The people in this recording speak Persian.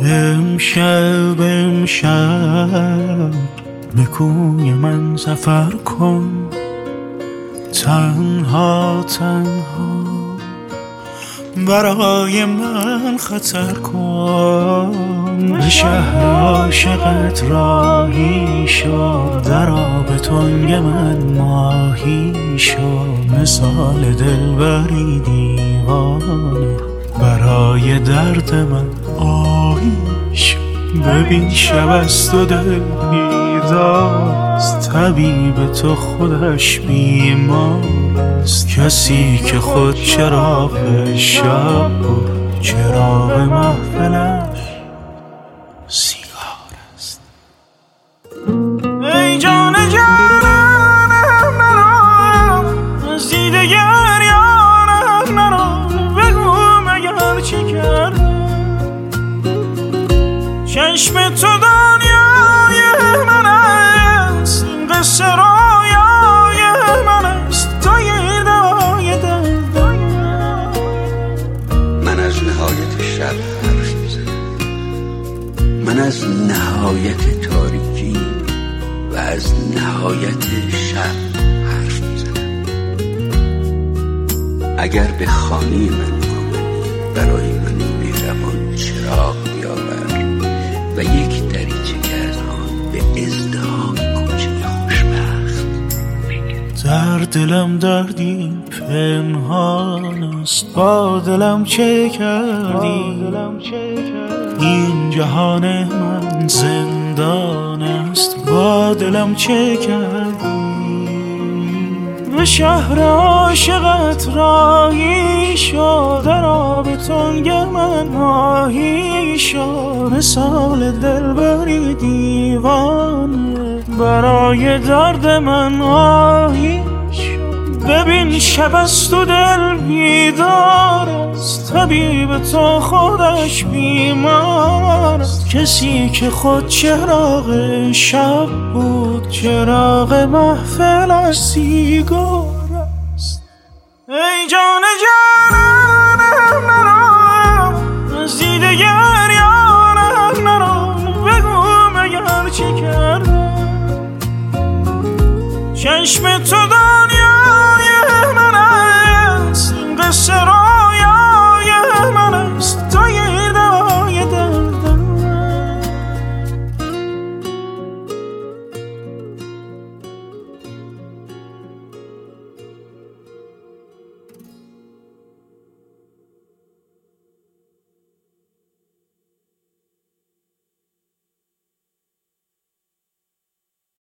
امشب به کوی من سفر کن، تنها برای من خطر کن. به شهر عاشقت راهی شو، در آب تنگ من ماهی شو. مثال دلبری دیوانه، برای درد من آهی شو. ببین شب است و دل بیدارست، طبیب تو خودش بیمارست. کسی که خود چراغ شب بود، چراغ محفلش سیگار است. ای جان جانم نرو، از دیده گریانم نرو. بگو مگر چی کردم، چشم تو دنیای من است، این قصه رویای من است. تا یه دای دل من از نهایت شب حرف میزنم، من از نهایت تاریکی و از نهایت شب حرف میزنم. اگر به خانه من آمدی، برای من مهربان چراغ بیاور و یک دریچه که از آن به ازدحام کوچه خوشبخت بگیر. در دلم دردی پنهان است، با دلم چه کردی؟ این جهان من زندان است، با دلم چه کردی؟ به شهر عاشقت راهی شو، در آب تنگ من ماهی شو. مثال دلبری دیوانه، برای درد من آهی شو. ببین شب است و دل بیدار است، طبیب تو خودش بیمار است. کسی که خود چراغ شب بود، چراغ محفلش سیگار است. ای جان جانم